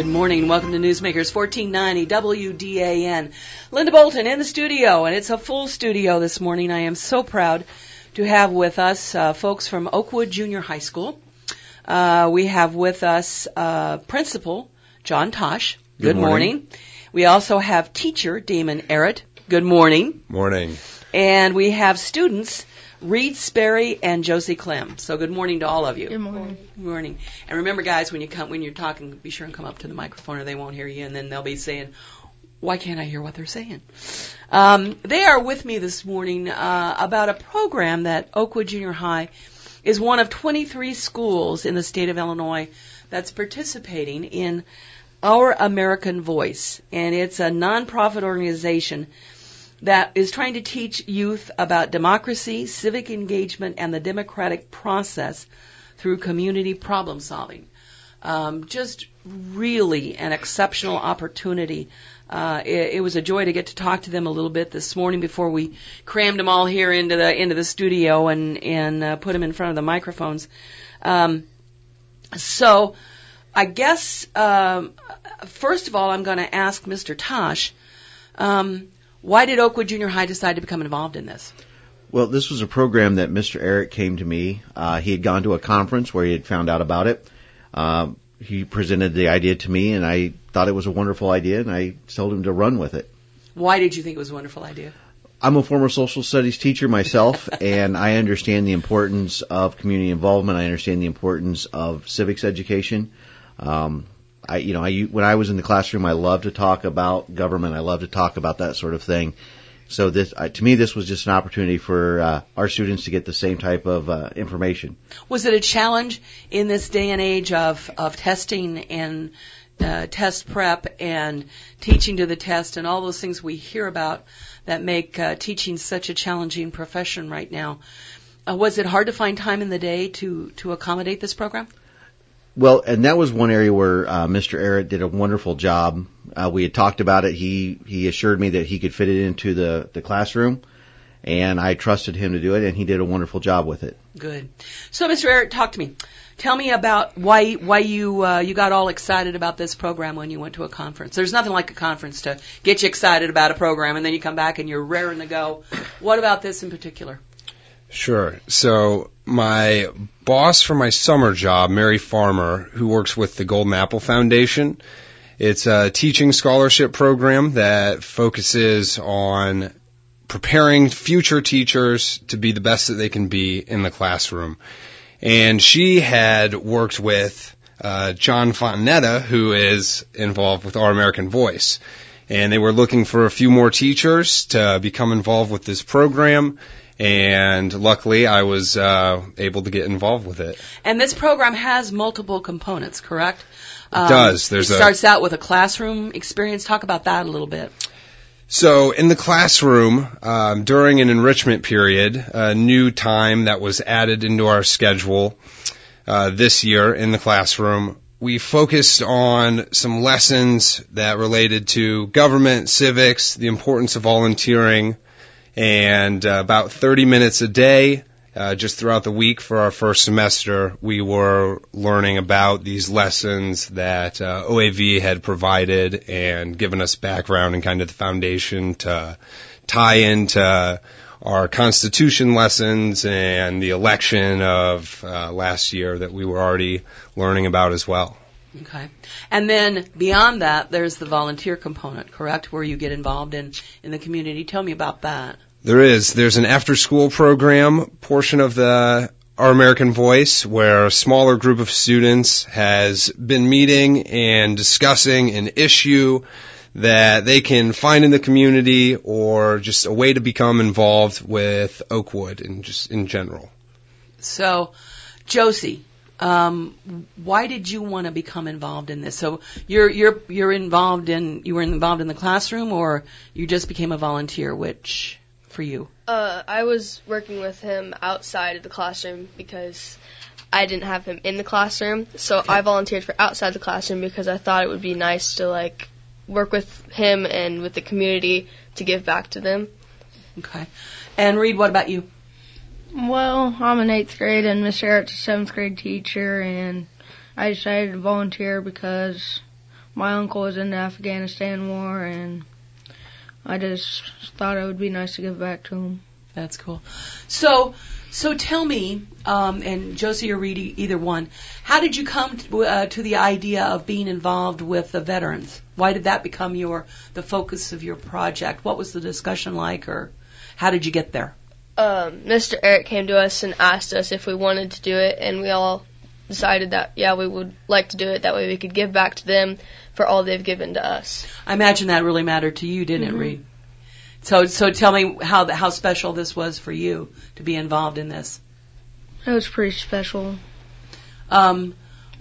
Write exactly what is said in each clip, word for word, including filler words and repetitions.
Good morning. Welcome to Newsmakers fourteen ninety W D A N. Linda Bolton in the studio, and it's a full studio this morning. I am so proud to have with us uh, folks from Oakwood Junior High School. Uh, we have with us uh, Principal John Tosh. Good, Good morning. morning. We also have teacher Damon Arrett. Good morning. Morning. And we have students Reed Sperry and Josie Clem. So good morning to all of you. Good morning. Good morning. And remember, guys, when you come, when you're talking, be sure and come up to the microphone, or they won't hear you, and then they'll be saying, "Why can't I hear what they're saying?" Um, they are with me this morning uh, about a program that Oakwood Junior High is one of twenty-three schools in the state of Illinois that's participating in Our American Voice, and it's a nonprofit organization that is trying to teach youth about democracy, civic engagement, and the democratic process through community problem solving. Um, just really an exceptional opportunity. Uh, it, it was a joy to get to talk to them a little bit this morning before we crammed them all here into the into the studio and and uh, put them in front of the microphones. Um, so, I guess um, first of all, I'm going to ask Mister Tosh. Um, Why did Oakwood Junior High decide to become involved in this? Well, this was a program that Mister Arrett came to me. Uh, he had gone to a conference where he had found out about it. Uh, he presented the idea to me, and I thought it was a wonderful idea, and I told him to run with it. Why did you think it was a wonderful idea? I'm a former social studies teacher myself, and I understand the importance of community involvement. I understand the importance of civics education. Um, I, you know, I, when I was in the classroom, I loved to talk about government. I loved to talk about that sort of thing. So this, uh, to me, this was just an opportunity for uh, our students to get the same type of uh, information. Was it a challenge in this day and age of, of testing and uh, test prep and teaching to the test and all those things we hear about that make uh, teaching such a challenging profession right now? Uh, was it hard to find time in the day to, to accommodate this program? Well, and that was one area where uh, Mister Arrett did a wonderful job. Uh, we had talked about it. He he assured me that he could fit it into the, the classroom, and I trusted him to do it, and he did a wonderful job with it. Good. So, Mister Arrett, talk to me. Tell me about why why you uh, you got all excited about this program when you went to a conference. There's nothing like a conference to get you excited about a program, and then you come back and you're raring to go. What about this in particular? Sure. So my boss for my summer job, Mary Farmer, who works with the Golden Apple Foundation, it's a teaching scholarship program that focuses on preparing future teachers to be the best that they can be in the classroom. And she had worked with uh, John Fontanetta, who is involved with Our American Voice. And they were looking for a few more teachers to become involved with this program. And luckily, I was uh, able to get involved with it. And this program has multiple components, correct? Um, it does. There's it a, starts out with a classroom experience. Talk about that a little bit. So in the classroom, um, during an enrichment period, a new time that was added into our schedule uh, this year in the classroom, we focused on some lessons that related to government, civics, the importance of volunteering, and uh, about thirty minutes a day, uh, just throughout the week for our first semester, we were learning about these lessons that uh, O A V had provided and given us background and kind of the foundation to tie into our Constitution lessons and the election of uh, last year that we were already learning about as well. Okay. And then beyond that, there's the volunteer component, correct, where you get involved in, in the community. Tell me about that. There is. There's an after-school program portion of the Our American Voice where a smaller group of students has been meeting and discussing an issue that they can find in the community or just a way to become involved with Oakwood and just in general. So, Josie, Um, why did you want to become involved in this? So you're you're you're involved in you were involved in the classroom, or you just became a volunteer? Which for you? Uh, I was working with him outside of the classroom because I didn't have him in the classroom. So okay. I volunteered for outside the classroom because I thought it would be nice to like work with him and with the community to give back to them. Okay. And Reed, what about you? Well, I'm in eighth grade, and Miss Arrett's a seventh grade teacher, and I decided to volunteer because my uncle was in the Afghanistan war, and I just thought it would be nice to give back to him. That's cool. So, so tell me, um, and Josie or Reed, either one, how did you come to, uh, to the idea of being involved with the veterans? Why did that become your the focus of your project? What was the discussion like, or how did you get there? Um, Mister Eric came to us and asked us if we wanted to do it, and we all decided that, yeah, we would like to do it. That way we could give back to them for all they've given to us. I imagine that really mattered to you, didn't Mm-hmm. it, Reed? So, so tell me how the, how special this was for you to be involved in this. It was pretty special. Um,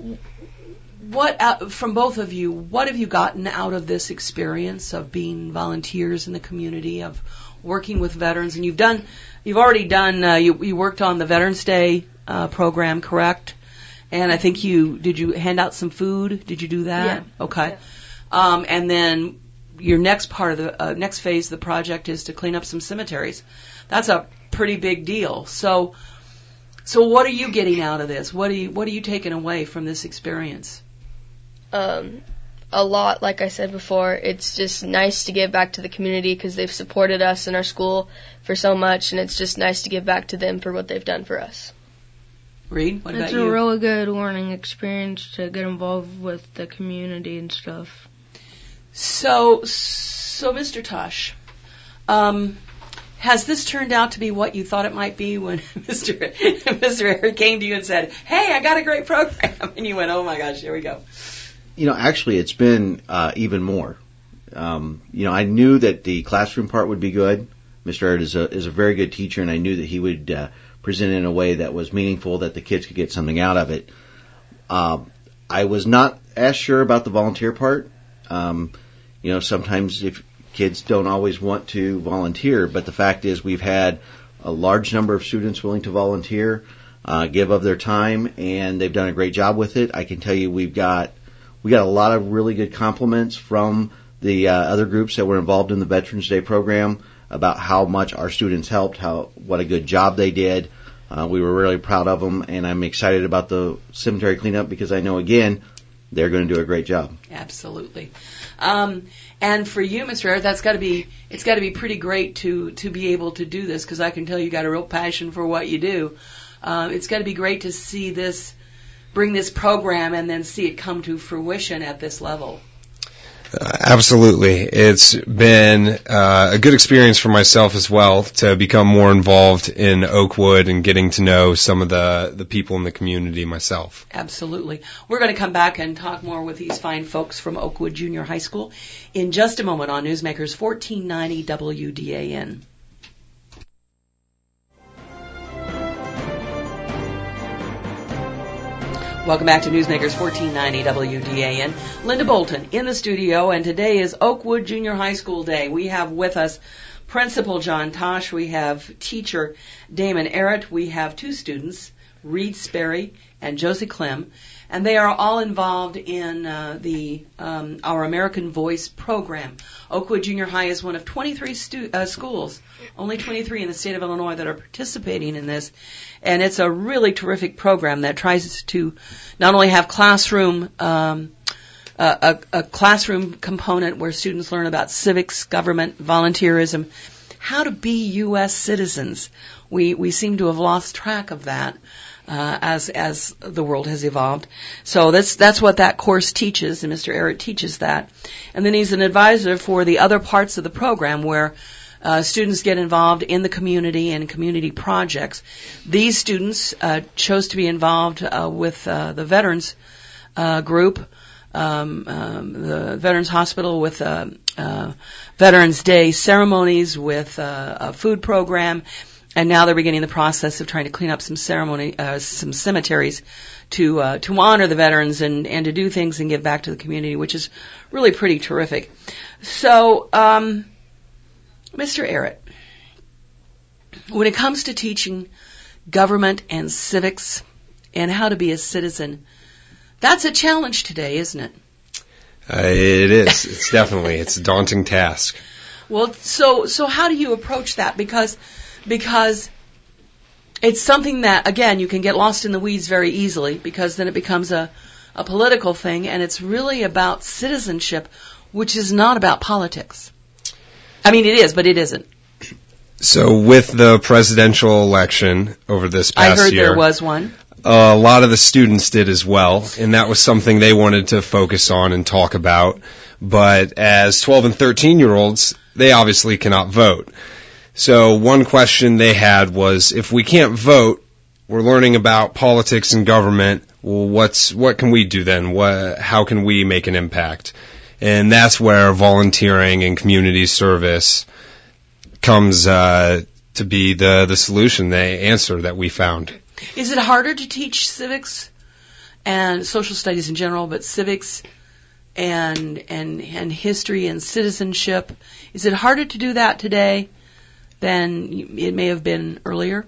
what uh, from both of you, what have you gotten out of this experience of being volunteers in the community, of working with veterans? And you've done, you've already done, uh, you, you worked on the Veterans Day uh, program, correct? And I think you did. You hand out some food? Did you do that? Yeah. Okay. Yeah. Um, and then your next part of the uh, next phase of the project is to clean up some cemeteries. That's a pretty big deal. So, so what are you getting out of this? What are you What are you taking away from this experience? Um, a lot, like I said before. It's just nice to give back to the community because they've supported us in our school for so much, and it's just nice to give back to them for what they've done for us. Reed, what It's about a you? really good learning experience to get involved with the community and stuff. So, so Mister Tosh, um, has this turned out to be what you thought it might be when Mister Mister Eric came to you and said, "Hey, I got a great program," and you went, "Oh my gosh, here we go." You know, actually, it's been uh, even more. Um, you know, I knew that the classroom part would be good. Mister Erd is a is a very good teacher, and I knew that he would uh, present it in a way that was meaningful, that the kids could get something out of it. Um, I was not as sure about the volunteer part. Um, you know, sometimes if kids don't always want to volunteer, but the fact is we've had a large number of students willing to volunteer, uh, give of their time, and they've done a great job with it. I can tell you we've got we got a lot of really good compliments from the uh, other groups that were involved in the Veterans Day program about how much our students helped, how what a good job they did. Uh, we were really proud of them, and I'm excited about the cemetery cleanup because I know, again, they're going to do a great job. Absolutely. Um, and for you, Mister Eric, that's got to be it's got to be pretty great to to be able to do this, because I can tell you got a real passion for what you do. Uh, it's got to be great to see this, bring this program, and then see it come to fruition at this level. Uh, absolutely. It's been uh, a good experience for myself as well to become more involved in Oakwood and getting to know some of the, the people in the community myself. Absolutely. We're going to come back and talk more with these fine folks from Oakwood Junior High School in just a moment on Newsmakers fourteen ninety W D A N. Welcome back to Newsmakers fourteen ninety W D A N. Linda Bolton in the studio, and today is Oakwood Junior High School Day. We have with us Principal John Tosh, we have teacher Damon Arrett, we have two students, Reed Sperry and Josie Clem, and they are all involved in uh, the um, our American Voice program. Oakwood Junior High is one of twenty-three stu- uh, schools, only twenty-three in the state of Illinois that are participating in this, and it's a really terrific program that tries to not only have classroom um, a, a, a classroom component where students learn about civics, government, volunteerism, how to be U S citizens. We we seem to have lost track of that. Uh, as as the world has evolved. So that's that's what that course teaches, and Mister Arrett teaches that. And then he's an advisor for the other parts of the program where uh, students get involved in the community and community projects. These students uh, chose to be involved uh, with uh, the veterans uh, group, um, um, the Veterans Hospital with uh, uh, Veterans Day ceremonies, with uh, a food program. And now they're beginning the process of trying to clean up some ceremony, uh, some cemeteries to uh, to honor the veterans and, and to do things and give back to the community, which is really pretty terrific. So, um, Mister Arrett, when it comes to teaching government and civics and how to be a citizen, that's a challenge today, isn't it? Uh, it is. It's definitely. It's a daunting task. Well, so so how do you approach that? Because Because it's something that, again, you can get lost in the weeds very easily, because then it becomes a, a political thing, and it's really about citizenship, which is not about politics. I mean, it is, but it isn't. So with the presidential election over this past year, I heard there was one. Uh, a lot of the students did as well, and that was something they wanted to focus on and talk about. But as twelve and thirteen-year-olds, they obviously cannot vote. So one question they had was, if we can't vote, we're learning about politics and government, well, what's what can we do then? What, how can we make an impact? And that's where volunteering and community service comes uh, to be the, the solution, the answer that we found. Is it harder to teach civics and social studies in general, but civics and and and history and citizenship? Is it harder to do that today than it may have been earlier?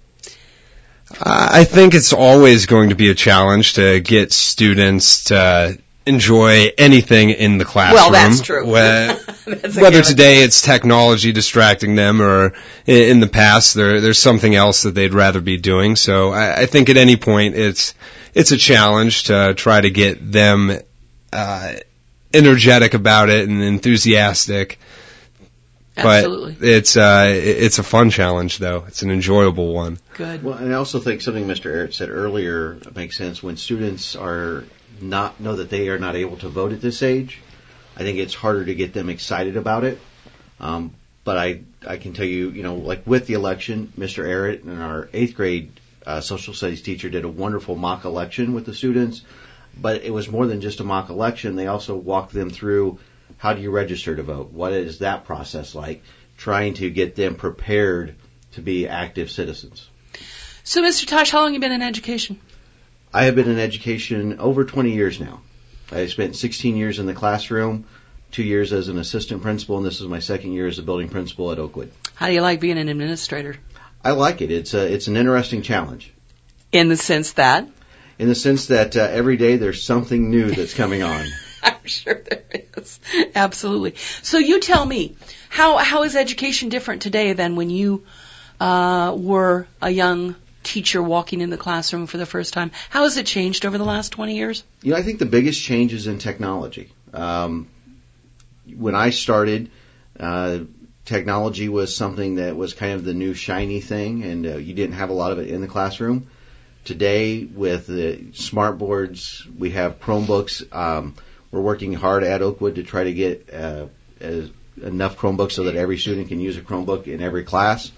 I think it's always going to be a challenge to get students to enjoy anything in the classroom. Well, that's true. Where, that's whether today it's technology distracting them, or in the past there, there's something else that they'd rather be doing. So I, I think at any point it's it's a challenge to try to get them uh, energetic about it and enthusiastic. Absolutely. But it's uh, it's a fun challenge, though. It's an enjoyable one. Good. Well, and I also think something Mister Ehret said earlier makes sense. When students are not know that they are not able to vote at this age, I think it's harder to get them excited about it. Um, but I I can tell you, you know, like with the election, Mister Ehret and our eighth grade uh, social studies teacher did a wonderful mock election with the students. But it was more than just a mock election. They also walked them through, how do you register to vote? What is that process like? Trying to get them prepared to be active citizens. So, Mister Tosh, how long have you been in education? I have been in education over twenty years now. I spent sixteen years in the classroom, two years as an assistant principal, and this is my second year as a building principal at Oakwood. How do you like being an administrator? I like it. It's a, it's an interesting challenge. In the sense that? In the sense that uh, every day there's something new that's coming on. I'm sure there is. Absolutely. So you tell me, how how is education different today than when you uh, were a young teacher walking in the classroom for the first time? How has it changed over the last twenty years? You know, I think the biggest change is in technology. Um, when I started, uh, technology was something that was kind of the new shiny thing, and uh, you didn't have a lot of it in the classroom. Today, with the smart boards, we have Chromebooks. Um, we're working hard at Oakwood to try to get uh, as, enough Chromebooks so that every student can use a Chromebook in every class.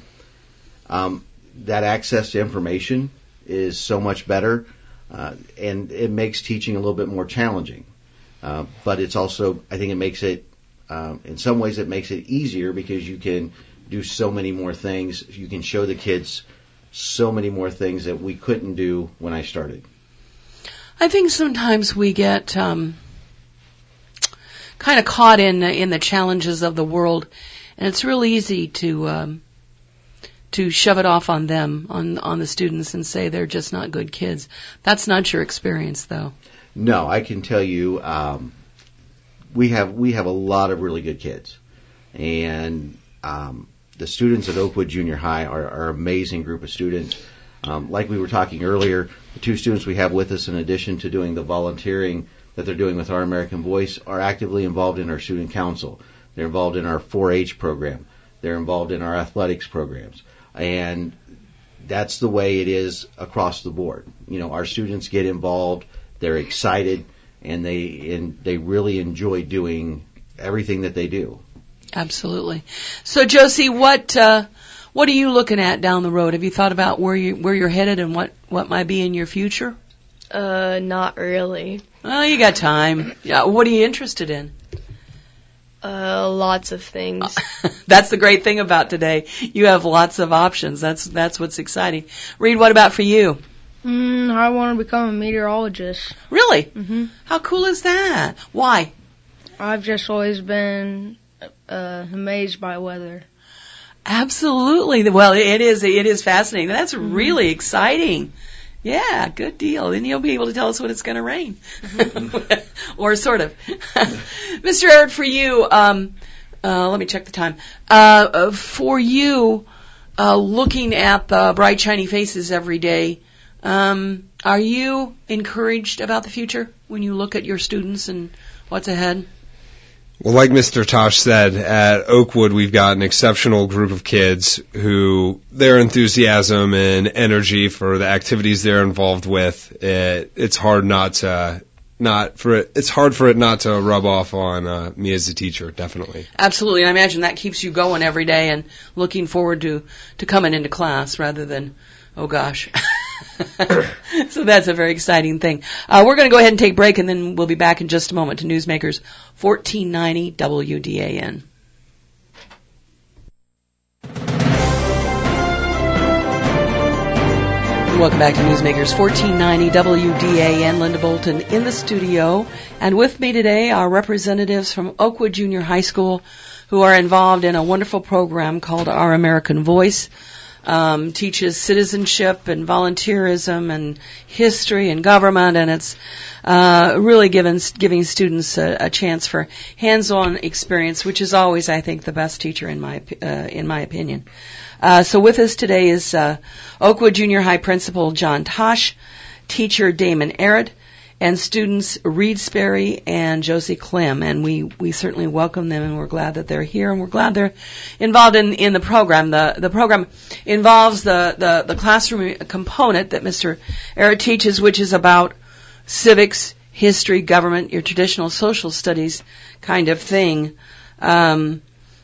Um, that access to information is so much better, uh, and it makes teaching a little bit more challenging. Uh, but it's also, I think it makes it, um, in some ways it makes it easier because you can do so many more things. You can show the kids so many more things that we couldn't do when I started. I think sometimes we get um, kind of caught in in the challenges of the world, and it's real easy to um, to shove it off on them, on on the students, and say they're just not good kids. That's not your experience, though. No, I can tell you, um, we have we have a lot of really good kids, and um, the students at Oakwood Junior High are, are an amazing group of students. Um, like we were talking earlier, the two students we have with us, in addition to doing the volunteering that they're doing with Our American Voice, are actively involved in our student council. They're involved in our four H program. They're involved in our athletics programs. And that's the way it is across the board. You know, our students get involved, they're excited, and they and they really enjoy doing everything that they do. Absolutely. So, Josie, what uh, what are you looking at down the road? Have you thought about where you where you're headed and what, what might be in your future? Uh, not really. Oh, you got time. Yeah. What are you interested in? Uh, lots of things. That's the great thing about today. You have lots of options. That's that's what's exciting. Reed, what about for you? Mm, I want to become a meteorologist. Really? Mm-hmm. How cool is that? Why? I've just always been uh, amazed by weather. Absolutely. Well, it is it is fascinating. That's Mm-hmm. really exciting. Yeah, good deal. Then you'll be able to tell us when it's going to rain. Mm-hmm. Or sort of. Mister Ehret, for you, um, uh, let me check the time. Uh, for you, uh, looking at the bright, shiny faces every day Um, are you encouraged about the future when you look at your students and what's ahead? Well, like Mister Tosh said, at Oakwood we've got an exceptional group of kids who their enthusiasm and energy for the activities they're involved with, it, it's hard not to not for it. It's hard for it not to rub off on uh, me as a teacher, definitely. Absolutely, I imagine that keeps you going every day and looking forward to to coming into class rather than, oh gosh. So that's a very exciting thing. Uh, we're going to go ahead and take a break, and then we'll be back in just a moment to Newsmakers fourteen ninety W D A N. Welcome back to Newsmakers fourteen ninety W D A N. Linda Bolton in the studio. And with me today are representatives from Oakwood Junior High School who are involved in a wonderful program called Our American Voice. Um, teaches citizenship and volunteerism and history and government, and it's uh, really giving giving students a, a chance for hands-on experience, which is always, I think, the best teacher in my uh, in my opinion. Uh, so with us today is uh, Oakwood Junior High Principal John Tosh, teacher Damon Arrett, and students Reed Sperry and Josie Clem, and we, we certainly welcome them, and we're glad that they're here, and we're glad they're involved in, in the program. The the program involves the, the, the classroom component that Mister Arrett teaches, which is about civics, history, government, your traditional social studies kind of thing. Um,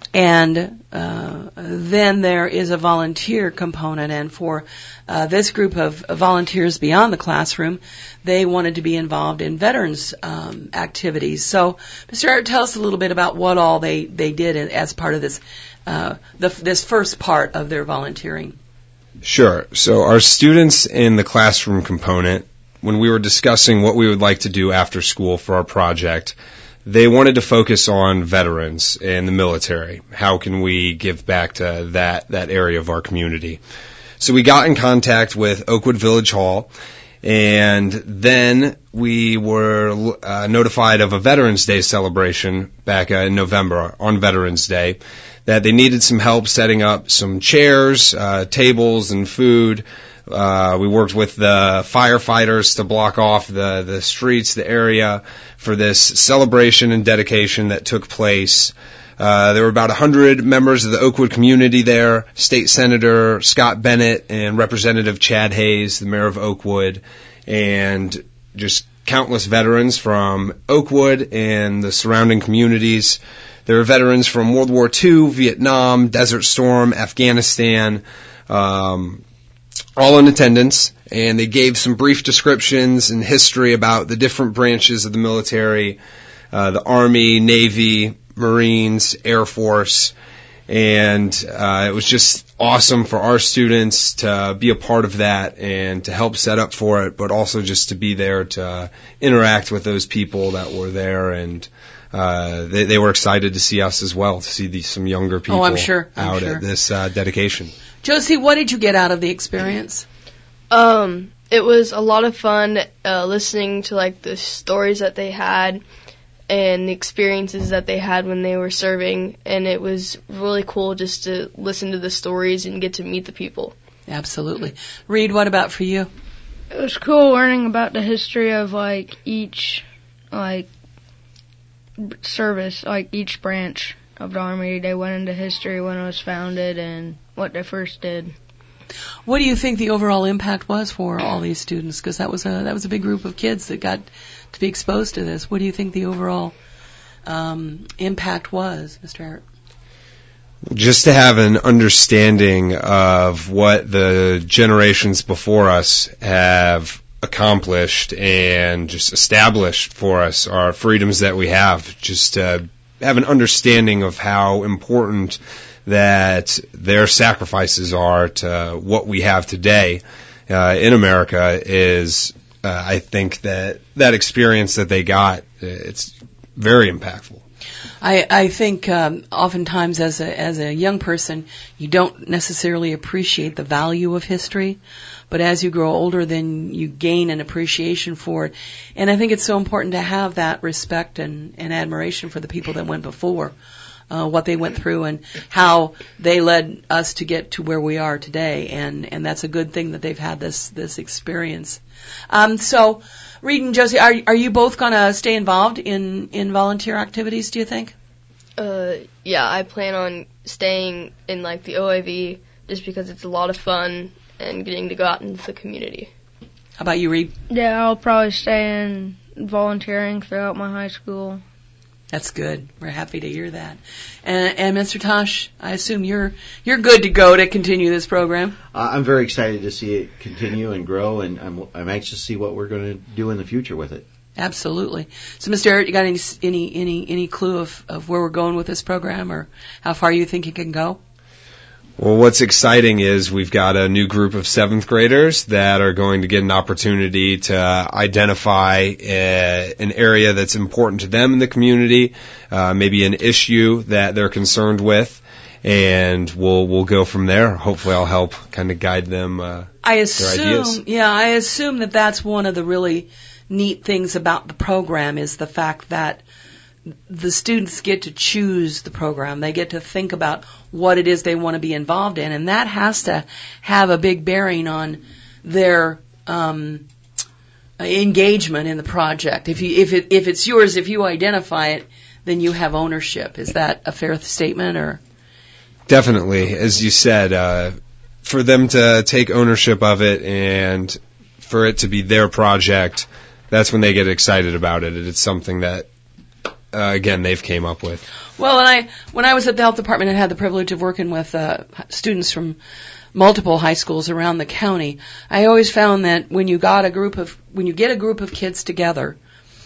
and uh, then there is a volunteer component, and for uh, this group of volunteers beyond the classroom, they wanted to be involved in veterans um, activities. So, Mister Arrett, tell us a little bit about what all they, they did as part of this uh, the, this first part of their volunteering. Sure. So our students in the classroom component, when we were discussing what we would like to do after school for our project, they wanted to focus on veterans and the military. How can we give back to that, that area of our community? So we got in contact with Oakwood Village Hall, and then we were uh, notified of a Veterans Day celebration back uh, in November on Veterans Day, that they needed some help setting up some chairs, uh, tables, and food. Uh, we worked with the firefighters to block off the, the streets, the area for this celebration and dedication that took place. Uh, there were about one hundred members of the Oakwood community there, State Senator Scott Bennett and Representative Chad Hayes, the mayor of Oakwood, and just countless veterans from Oakwood and the surrounding communities. There were veterans from World War Two, Vietnam, Desert Storm, Afghanistan, um, all in attendance, and they gave some brief descriptions and history about the different branches of the military, uh, the Army, Navy, Marines, Air Force, and uh, it was just awesome for our students to be a part of that and to help set up for it, but also just to be there to interact with those people that were there, and uh, they, they were excited to see us as well, to see these some younger people oh, I'm sure. I'm out sure. at this uh, dedication. Josie, what did you get out of the experience? Um, it was a lot of fun uh, listening to like the stories that they had and the experiences that they had when they were serving, and it was really cool just to listen to the stories and get to meet the people. Absolutely. Reed, what about for you? It was cool learning about the history of like each like service, like each branch of the Army. They went into history when it was founded and what they first did. What do you think the overall impact was for all these students? Because that was a that was a big group of kids that got to be exposed to this. What do you think the overall um, impact was, Mister Arrett? Just to have an understanding of what the generations before us have accomplished and just established for us, our freedoms that we have, just to have an understanding of how important that their sacrifices are to what we have today uh, in America is, uh, I think that that experience that they got, it's very impactful. I, I think um, oftentimes as a as a young person, you don't necessarily appreciate the value of history, but as you grow older, then you gain an appreciation for it. And I think it's so important to have that respect and, and admiration for the people that went before. uh, what they went through and how they led us to get to where we are today. And, and that's a good thing that they've had this, this experience. Um, so, Reed and Josie, are, are you both going to stay involved in, in volunteer activities, do you think? Uh, yeah, I plan on staying in like the O I V just because it's a lot of fun and getting to go out into the community. How about you, Reed? Yeah, I'll probably stay in volunteering throughout my high school. That's good. We're happy to hear that. And, and Mister Tosh, I assume you're you're good to go to continue this program. Uh, I'm very excited to see it continue and grow, and I'm I'm anxious to see what we're going to do in the future with it. Absolutely. So, Mister Ehret, you got any any any any clue of of where we're going with this program, or how far you think it can go? Well, what's exciting is we've got a new group of seventh graders that are going to get an opportunity to identify uh, an area that's important to them in the community, uh, maybe an issue that they're concerned with, and we'll we'll go from there. Hopefully, I'll help kind of guide them. Uh, I assume, their ideas. yeah, I assume that that's one of the really neat things about the program is the fact that the students get to choose the program. They get to think about what it is they want to be involved in, and that has to have a big bearing on their um, engagement in the project. If you, if it, if it's yours, if you identify it, then you have ownership. Is that a fair statement, or? Definitely, as you said, uh, for them to take ownership of it and for it to be their project, that's when they get excited about it. It's something that Uh, again, they've came up with. Well, and I, when I was at the health department and had the privilege of working with uh, students from multiple high schools around the county, I always found that when you got a group of, when you get a group of kids together,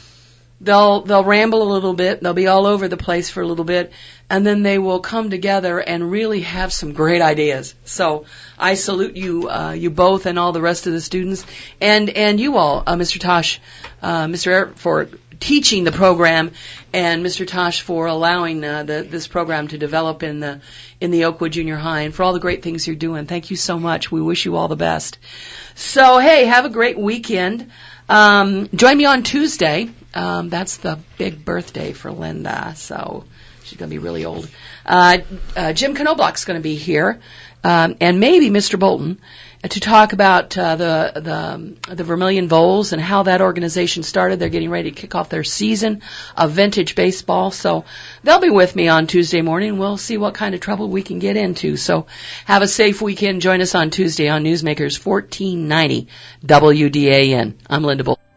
they'll they'll ramble a little bit, they'll be all over the place for a little bit, and then they will come together and really have some great ideas. So I salute you, uh, you both, and all the rest of the students, and and you all, uh, Mister Tosh, uh, Mister Ehret, for teaching the program, and Mister Tosh for allowing uh, the, this program to develop in the in the Oakwood Junior High, and for all the great things you're doing. Thank you so much. We wish you all the best. So, hey, have a great weekend. Um, join me on Tuesday. Um, that's the big birthday for Linda, so she's going to be really old. Uh, uh, Jim Knobloch's going to be here, um, and maybe Mister Bolton, to talk about uh, the the the Vermilion Voles and how that organization started. They're getting ready to kick off their season of vintage baseball, so they'll be with me on Tuesday morning. We'll see what kind of trouble we can get into. So have a safe weekend. Join us on Tuesday on Newsmakers fourteen ninety W D A N. I'm Linda Bolton.